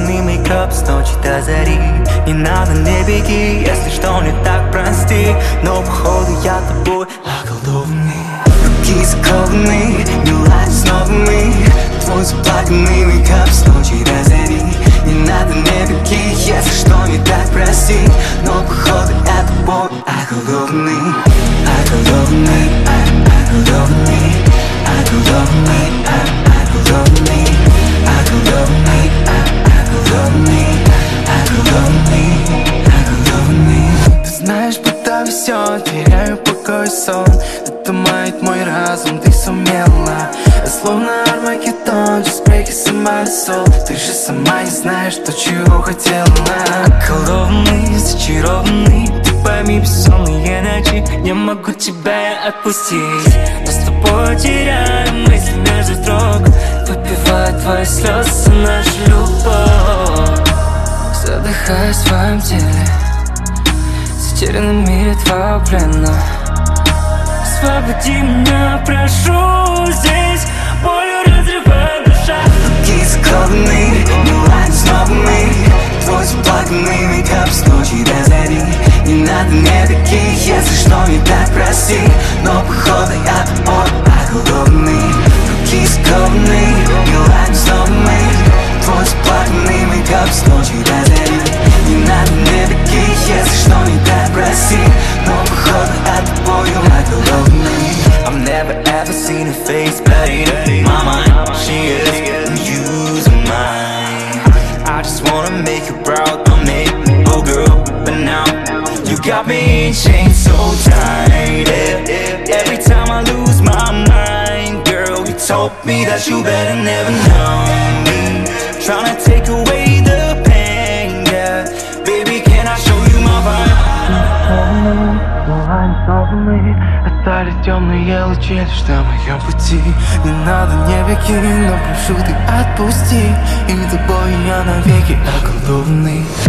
околдованный мейкап с ночи до зари. Не надо, не беги, если что не так, прости. Но походу я тобой околдованный. Руки закованы, не ладят с новыми. Твой заплаканный мейкап с ночи до зари. Не надо, не беги, если что не так, прости. Но походу я тобой околдованный. Околдованный, околдованный, околдованный, околдованный, околдованный, околдованный, околдованный, околдованный. Ты знаешь, будто везет, теряю покой и сон. Это мает мой разум, ты сумела. Словно Армагеддон, just break it in my soul. Ты же сама не знаешь, что чего хотела. Околдованный, зачарованный, ты пойми, бессонные ночи. Не могу тебя отпустить, но с тобой теряю мысли между строк. Выпиваю твои слезы, нашу любовь. Задыхаюсь в твоем теле, затерянном мире твоего плена. Освободи меня, прошу, здесь болью разрывает душа. Руки закованы, не ладят с новыми. Твой заплаканный мейкап с ночи до зари. Не надо, не беги, если что не так, прости. Но походу я тобой околдованный. Руки закованы, не ладят с новыми. Твой заплаканный мейкап с ночи до зари. Не надо, не беги, если что не так, прости. Но походу я тобой околдованный. I've never ever seen her face, but in my mind she is using mine. I just wanna make you proud, don't make me oh girl, but now you got me in chains so tight. Every time I lose my mind, girl, you told me that you better never know me. Tryna take away the pain, yeah. Baby, can I show you my vibe? Остались темные лучи лишь на моем пути. Не надо, не беги, но прошу ты отпусти. И тобой я навеки околдованный.